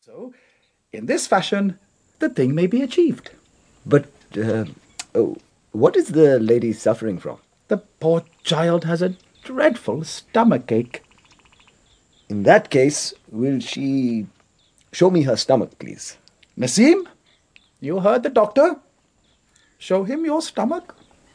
So, in this fashion, the thing may be achieved. But, what is the lady suffering from? The poor child has a dreadful stomachache. In that case, will she show me her stomach, please? Naseem, you heard the doctor. Show him your stomach.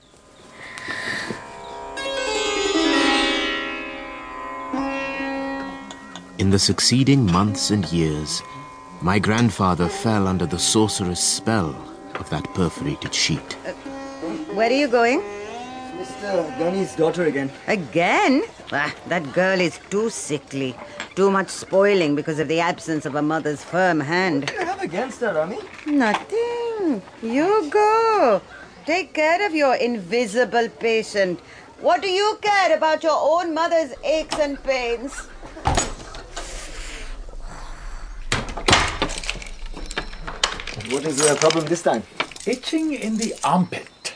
In the succeeding months and years, my grandfather fell under the sorcerer's spell of that perforated sheet. Where are you going? Mr. Ghani's daughter again. Again? That girl is too sickly. Too much spoiling because of the absence of a mother's firm hand. What do you have against her, Rami? Nothing. You go. Take care of your invisible patient. What do you care about your own mother's aches and pains? What is the problem this time? Itching in the armpit.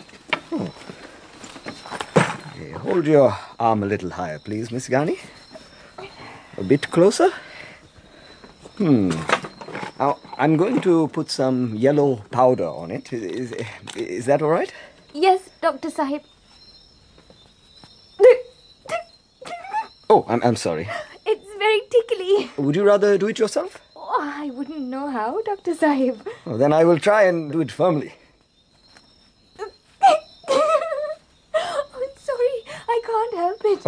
Okay, hold your arm a little higher, please, Miss Ghani. A bit closer. Now, I'm going to put some yellow powder on it. Is that all right? Yes, Dr. Sahib. Oh, I'm sorry. It's very tickly. Would you rather do it yourself? Oh, I wouldn't know how, Dr. Sahib. Oh, then I will try and do it firmly. Oh, sorry, I can't help it.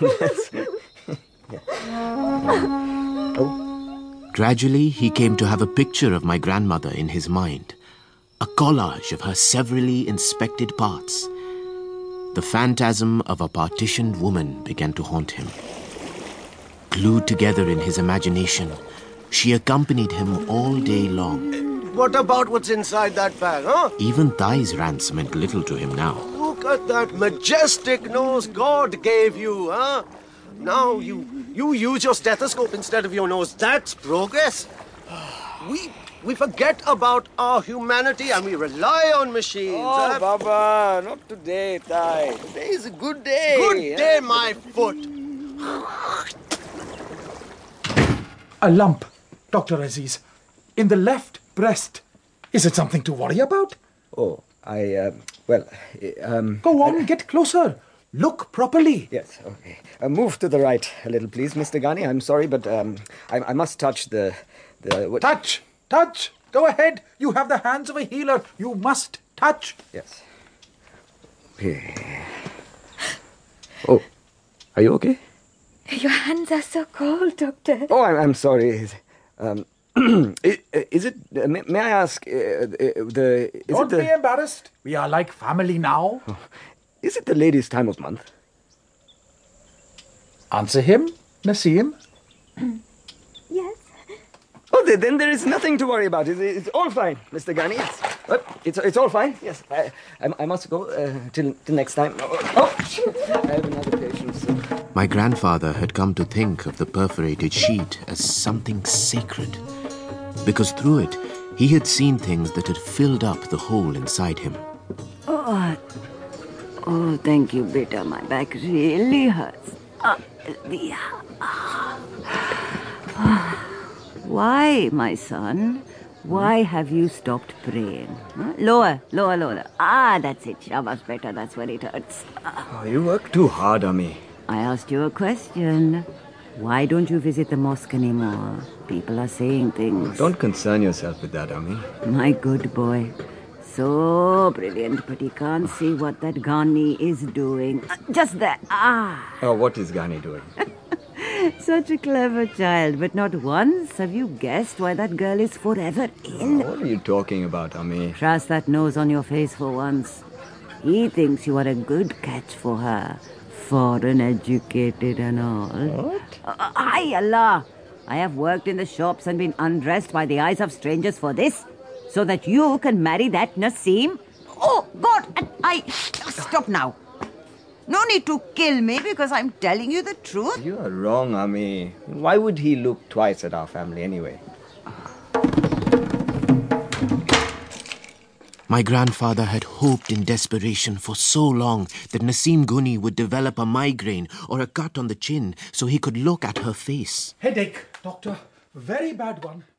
Gradually, he came to have a picture of my grandmother in his mind, a collage of her severally inspected parts. The phantasm of a partitioned woman began to haunt him. Glued together in his imagination, she accompanied him all day long. What about what's inside that bag, huh? Even Thai's rants meant little to him now. Look at that majestic nose God gave you, huh? Now you use your stethoscope instead of your nose. That's progress. We forget about our humanity and we rely on machines. Oh, Baba, not today, Thai. Today is a good day. Good day, my foot. A lump, Dr. Aziz, in the left breast. Is it something to worry about? Oh, Go on, get closer. Look properly. Yes, okay. Move to the right a little, please, Mr. Ghani. I'm sorry, but I must touch the... Touch. Go ahead. You have the hands of a healer. You must touch. Yes. Okay. Oh, are you okay? Your hands are so cold, Doctor. Oh, I'm sorry. Is it... may I ask... Don't be embarrassed. We are like family now. Oh, is it the lady's time of month? Answer him, Naseem. Yes. Oh, then there is nothing to worry about. It's all fine, Mr. Ghani. It's all fine. Yes, I must go till next time. I have another patient soon. My grandfather had come to think of the perforated sheet as something sacred, because through it he had seen things that had filled up the hole inside him. Oh, thank you, beta. My back really hurts. Why, my son? Why have you stopped praying? Huh? Lower. That's it. Shabash, beta. That's where it hurts. Oh, you work too hard on me. I asked you a question. Why don't you visit the mosque anymore? People are saying things. Don't concern yourself with that, Ami. My good boy. So brilliant, but he can't see what that Ghani is doing. Just there. Oh, what is Ghani doing? Such a clever child, but not once have you guessed why that girl is forever ill. What are you talking about, Ami? Trust that nose on your face for once. He thinks you are a good catch for her. Foreign educated and all. What? Hi, Allah! I have worked in the shops and been undressed by the eyes of strangers for this, so that you can marry that Naseem. Oh, God! Stop now. No need to kill me because I'm telling you the truth. You are wrong, Ami. Why would he look twice at our family anyway? My grandfather had hoped in desperation for so long that Naseem Ghani would develop a migraine or a cut on the chin so he could look at her face. Headache, doctor. Very bad one.